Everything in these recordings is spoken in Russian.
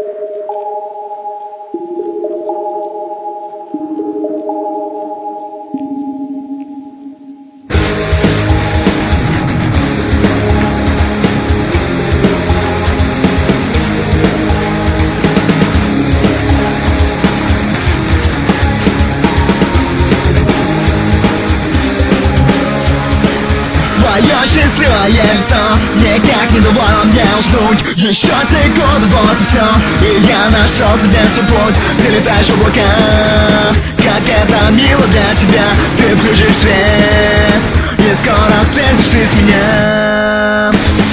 Твое счастливое лицо никак не давало мне уснуть. Еще секунду, вот и все, и я нашел себе свой путь. Ты летаешь в облаках, как это мило для тебя. Ты включишь свет, и скоро слезешь ты с меня.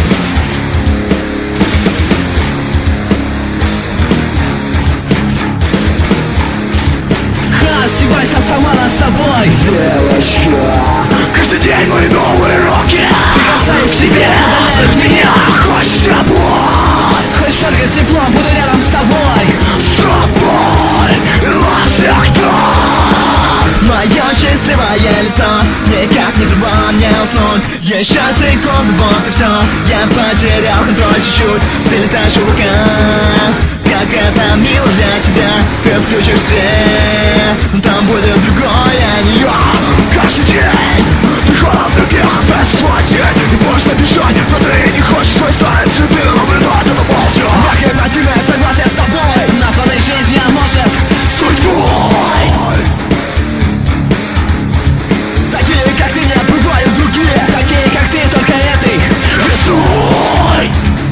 Издевайся сама над собой, Девочка, каждый день мои новые руки бросаю к себе, удаляют меня. Хочешь тепло, хочешь только тепло, буду рядом с тобой. с тобой навсегда. Мое счастливое лицо никак не давало мне уснуть. Еще секунду, вот и все, я потерял контроль чуть-чуть. Ты летаешь в облаках, как это мило для тебя. Ты включишь свет, там будет другое, а не я. Каждый день ты холод в других, без свой день. Не можешь побежать, но ты не хочешь свой стать. Ты наблюдать это молча. Я тебя согласен с тобой. На планы жизни, а может Судьбой. Такие, как ты, не бывают другие. такие, как ты, только этой. Рисуй.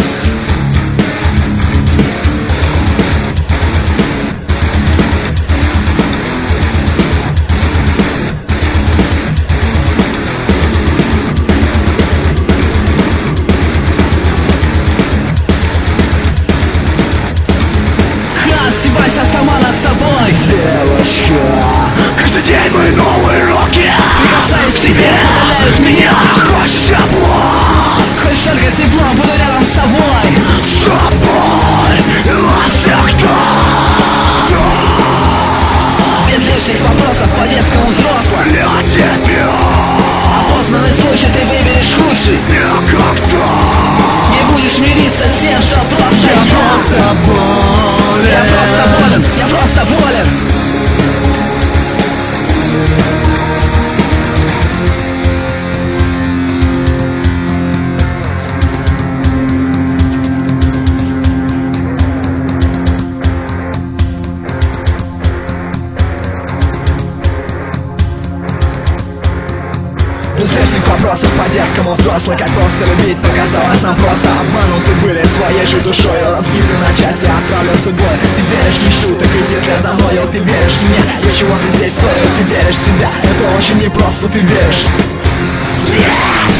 Издевайся сама над собой, Девочка, каждый день мои новые руки бросаю к себе, удаляют меня. Хочешь тепло, хочешь только тепло, буду рядом с тобой. с тобой навсегда. Без лишних вопросов, по-детскому взрослым. Для тебя Опознанный случай, ты выберешь худший. никогда. Не будешь мириться с тем, что просто Я просто болен. Я просто болен, я просто болен. Без лишних вопросов, по-детскому взрослый. Как просто любить показалось нам просто. Обмануты были своей же душой, разбиты на части, отправлен судьбой. Ты веришь в мечту, так иди вслед за мной. Ты веришь в меня, и чего ты здесь стоишь. Ты веришь в себя, это очень непросто. Ты веришь.